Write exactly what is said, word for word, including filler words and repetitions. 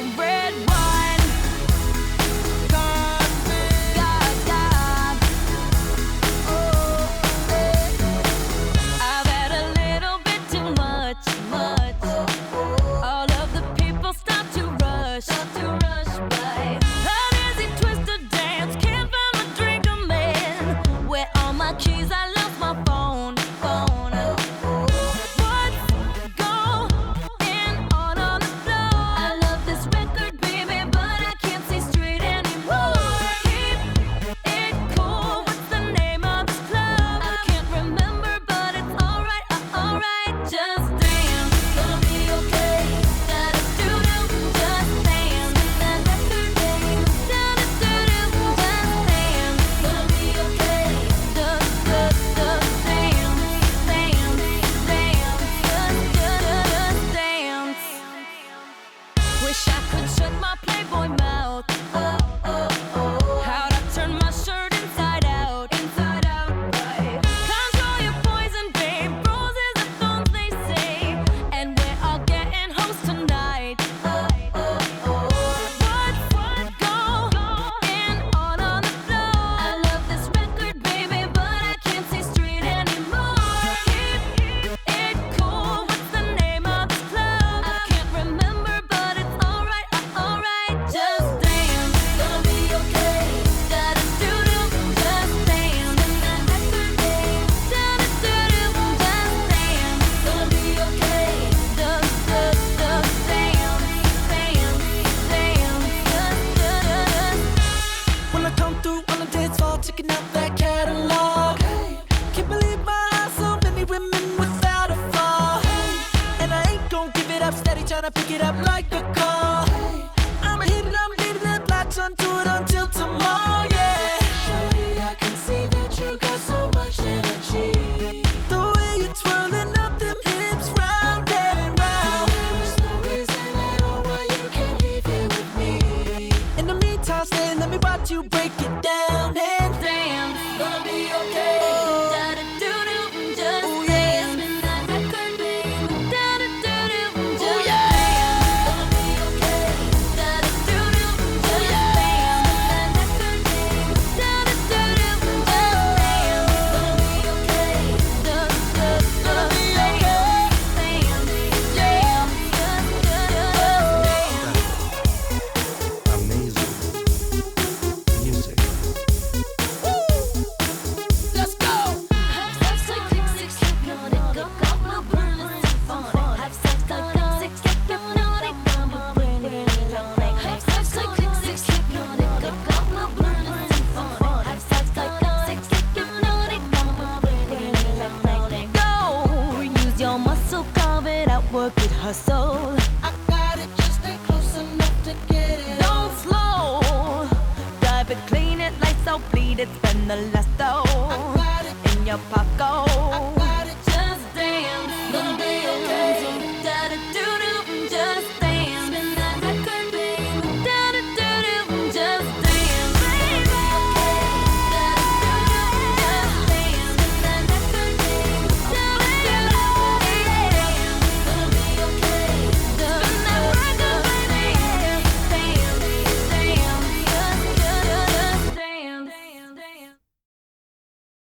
red wine. God, God. Oh, I've had a little bit too much, much. All of the people start to rush, start to rush by. An easy twisted dance, can't find my drink, a man. Where all my keys? I lost my phone, phone. Wish I could shut my Playboy mouth. Oh, oh, oh. How'd I turn my shirt inside out? Inside out, right. Control your poison, babe. Roses are thorns, they say. And we're all getting hoes tonight. Oh, oh, oh. What's what going on on the floor? I love this record, baby, but I can't see straight anymore. Keep it cool. What's the name of this club? I can't remember, but it's alright, alright. Just dance, gonna be okay. Da-da-doo-doo, just dance. And that record, babe. Da-da-doo-doo, just dance, gonna be okay. Da-da-da, dance, dance, dance, da-da-da. When I come through on the dance floor, checking out that catalog. Can't believe my eyes, so many women without a flaw. And I ain't gon' give it up, steady tryna pick it up like a call. I'ma hit it, I'ma leave it, latch onto it until tomorrow, yeah. Shawty, I can see that you got so much energy. The way you're twirling up them hips round and round. There's no reason at all why you can't leave here with me. In the meantime, stay, let me watch you break it down and Dance, gonna be okay. da-da-doo-doo, just Oh, dance. yeah. And that record, babe. Da-da-doo-doo, just Oh, dance. yeah. Gonna be okay. Da-da-doo-doo, just dance. And that record, babe. Da-da-doo-doo, just dance. Gonna be okay. Da-da-da, Gonna be dance, okay. dance, dance, da-da-da, dance. Amazing music. Let's go. Have sex like click, six, hypnotic, go, go, no burning, symphonic. Have sex like click, six, hypnotic, go, no burning, symphonic. Have sex like click, six, hypnotic, go, go, no burning, symphonic. Have sex like click, six, hypnotic, go, no burning, symphonic. Go, use your muscle, carve it out, work it, hustle. I got it, just stay close enough to get it. Don't slow, dive it, clean it, lights out, bleed it, spend the last I dough got it, in your I pocket.